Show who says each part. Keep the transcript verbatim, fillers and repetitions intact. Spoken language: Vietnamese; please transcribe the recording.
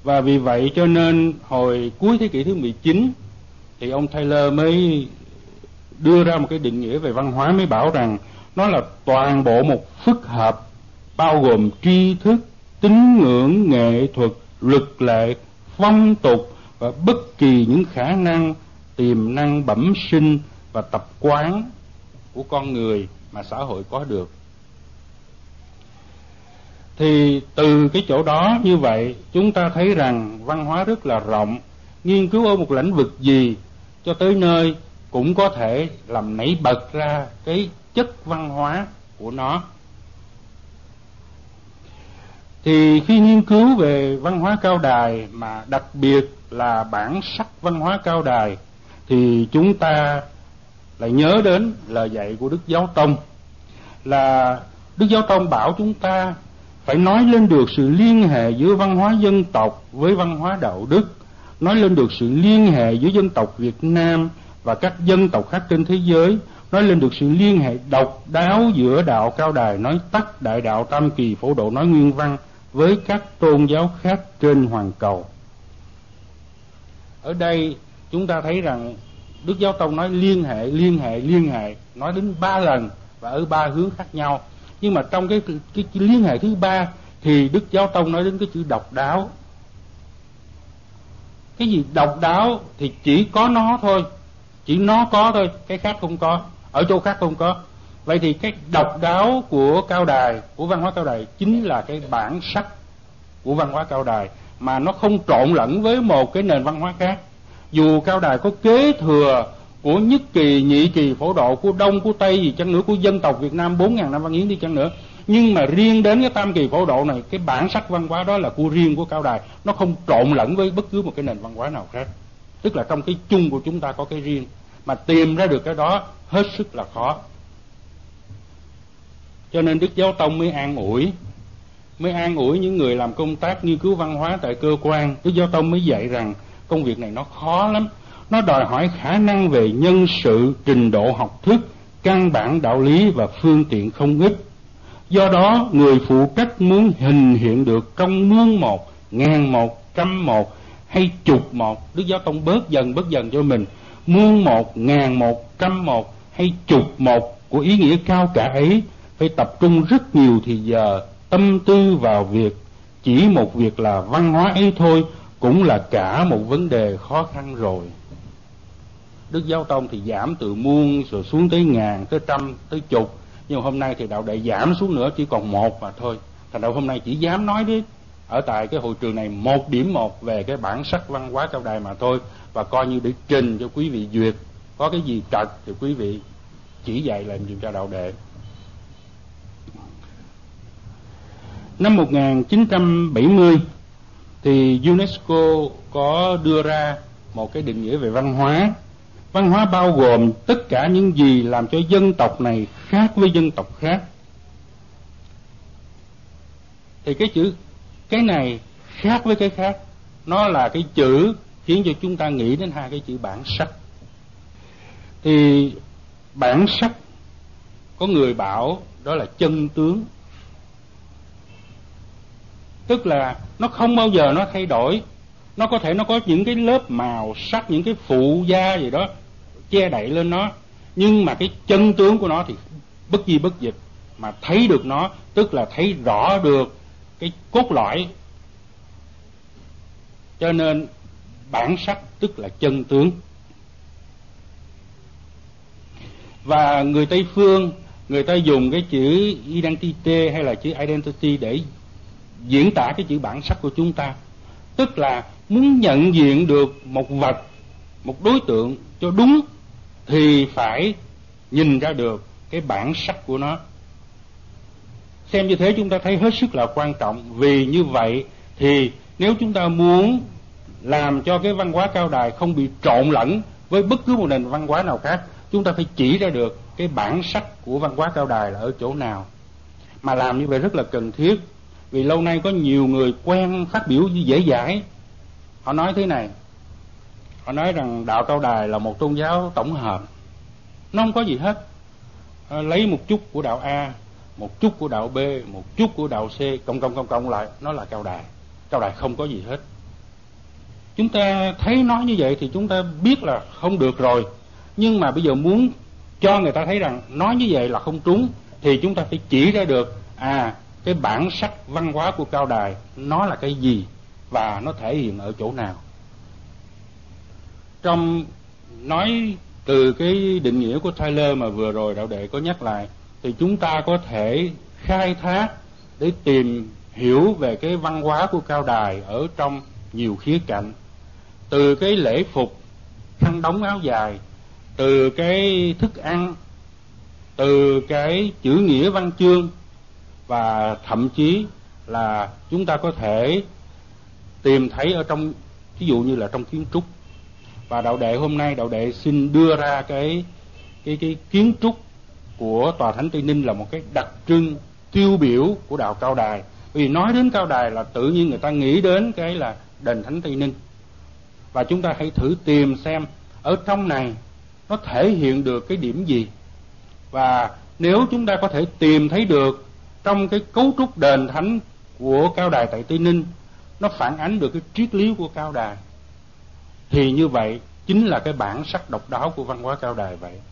Speaker 1: Và vì vậy cho nên hồi cuối thế kỷ thứ mười chín thì ông Taylor mới đưa ra một cái định nghĩa về văn hóa, mới bảo rằng nó là toàn bộ một phức hợp bao gồm tri thức, tín ngưỡng, nghệ thuật, luật lệ, phong tục và bất kỳ những khả năng, tiềm năng bẩm sinh và tập quán của con người mà xã hội có được. Thì từ cái chỗ đó như vậy, chúng ta thấy rằng văn hóa rất là rộng, nghiên cứu ở một lĩnh vực gì cho tới nơi cũng có thể làm nảy bật ra cái chất văn hóa của nó. Thì khi nghiên cứu về văn hóa Cao Đài, mà đặc biệt là bản sắc văn hóa Cao Đài, thì chúng ta lại nhớ đến lời dạy của Đức Giáo Tông, là Đức Giáo Tông bảo chúng ta phải nói lên được sự liên hệ giữa văn hóa dân tộc với văn hóa đạo đức, nói lên được sự liên hệ giữa dân tộc Việt Nam và các dân tộc khác trên thế giới, nói lên được sự liên hệ độc đáo giữa đạo Cao Đài nói tắt, Đại Đạo Tam Kỳ Phổ Độ nói nguyên văn với các tôn giáo khác trên hoàn cầu. Ở đây chúng ta thấy rằng Đức Giáo Tông nói liên hệ, liên hệ, liên hệ, nói đến ba lần và ở ba hướng khác nhau. Nhưng mà trong cái, cái, cái liên hệ thứ ba thì Đức Giáo Tông nói đến cái chữ độc đáo. Cái gì độc đáo thì chỉ có nó thôi, chỉ nó có thôi, cái khác không có, ở chỗ khác không có. Vậy thì cái độc đáo của Cao Đài, của văn hóa Cao Đài chính là cái bản sắc của văn hóa Cao Đài, mà nó không trộn lẫn với một cái nền văn hóa khác. Dù Cao Đài có kế thừa của nhất kỳ, nhị kỳ, phổ độ, của Đông, của Tây gì chăng nữa, của dân tộc Việt Nam bốn ngàn năm văn hiến đi chăng nữa, nhưng mà riêng đến cái tam kỳ phổ độ này, cái bản sắc văn hóa đó là của riêng của Cao Đài, nó không trộn lẫn với bất cứ một cái nền văn hóa nào khác. Tức là trong cái chung của chúng ta có cái riêng, mà tìm ra được cái đó hết sức là khó. Cho nên Đức Giáo Tông mới an ủi mới an ủi những người làm công tác nghiên cứu văn hóa tại cơ quan. Đức Giáo Tông mới dạy rằng công việc này nó khó lắm, nó đòi hỏi khả năng về nhân sự, trình độ học thức, căn bản đạo lý và phương tiện không ít. Do đó người phụ trách muốn hình hiện được công muôn một, ngàn một, trăm một hay chục một, Đức Giáo Tông bớt dần bớt dần cho mình, muôn một, ngàn một, trăm một hay chục một của ý nghĩa cao cả ấy, phải tập trung rất nhiều thì giờ, tâm tư vào việc. Chỉ một việc là văn hóa ấy thôi cũng là cả một vấn đề khó khăn rồi. Đức Giáo Tông thì giảm từ muôn rồi xuống tới ngàn, tới trăm, tới chục. Nhưng hôm nay thì đạo đệ giảm xuống nữa, chỉ còn một mà thôi. Thành đạo hôm nay chỉ dám nói đi ở tại cái hội trường này một điểm một về cái bản sắc văn hóa Cao Đài mà thôi, và coi như để trình cho quý vị duyệt. Có cái gì trật thì quý vị chỉ dạy làm gì cho đạo đệ. Năm một nghìn chín trăm bảy mươi thì UNESCO có đưa ra một cái định nghĩa về văn hóa. Văn hóa bao gồm tất cả những gì làm cho dân tộc này khác với dân tộc khác. Thì cái chữ cái này khác với cái khác, nó là cái chữ khiến cho chúng ta nghĩ đến hai cái chữ bản sắc. Thì bản sắc có người bảo đó là chân tướng, tức là nó không bao giờ nó thay đổi. Nó có thể nó có những cái lớp màu sắc, những cái phụ gia gì đó che đậy lên nó, nhưng mà cái chân tướng của nó thì bất di bất dịch, mà thấy được nó tức là thấy rõ được cái cốt lõi. Cho nên bản sắc tức là chân tướng. Và người Tây phương, người ta dùng cái chữ identity hay là chữ identity để diễn tả cái chữ bản sắc của chúng ta. Tức là muốn nhận diện được một vật, một đối tượng cho đúng thì phải nhìn ra được cái bản sắc của nó. Xem như thế chúng ta thấy hết sức là quan trọng. Vì như vậy thì nếu chúng ta muốn làm cho cái văn hóa Cao Đài không bị trộn lẫn với bất cứ một nền văn hóa nào khác, chúng ta phải chỉ ra được cái bản sắc của văn hóa Cao Đài là ở chỗ nào. Mà làm như vậy rất là cần thiết, vì lâu nay có nhiều người quen phát biểu dễ dãi. Họ nói thế này, họ nói rằng đạo Cao Đài là một tôn giáo tổng hợp, nó không có gì hết. À, lấy một chút của đạo A, một chút của đạo B, một chút của đạo C, cộng cộng cộng cộng lại nó là Cao Đài. Cao Đài không có gì hết. Chúng ta thấy nói như vậy thì chúng ta biết là không được rồi, nhưng mà bây giờ muốn cho người ta thấy rằng nói như vậy là không trúng, thì chúng ta phải chỉ ra được à cái bản sắc văn hóa của Cao Đài nó là cái gì và nó thể hiện ở chỗ nào. Trong nói từ cái định nghĩa của Tyler mà vừa rồi đạo đệ có nhắc lại, thì chúng ta có thể khai thác để tìm hiểu về cái văn hóa của Cao Đài ở trong nhiều khía cạnh, từ cái lễ phục, khăn đóng áo dài, từ cái thức ăn, từ cái chữ nghĩa văn chương, và thậm chí là chúng ta có thể tìm thấy ở trong, ví dụ như là trong kiến trúc. Và đạo đệ hôm nay đạo đệ xin đưa ra cái cái cái kiến trúc của tòa thánh Tây Ninh là một cái đặc trưng tiêu biểu của đạo Cao Đài. Vì nói đến Cao Đài là tự nhiên người ta nghĩ đến cái là đền thánh Tây Ninh. Và chúng ta hãy thử tìm xem ở trong này nó thể hiện được cái điểm gì. Và nếu chúng ta có thể tìm thấy được trong cái cấu trúc đền thánh của Cao Đài tại Tây Ninh nó phản ánh được cái triết lý của Cao Đài, thì như vậy chính là cái bản sắc độc đáo của văn hóa Cao Đài vậy.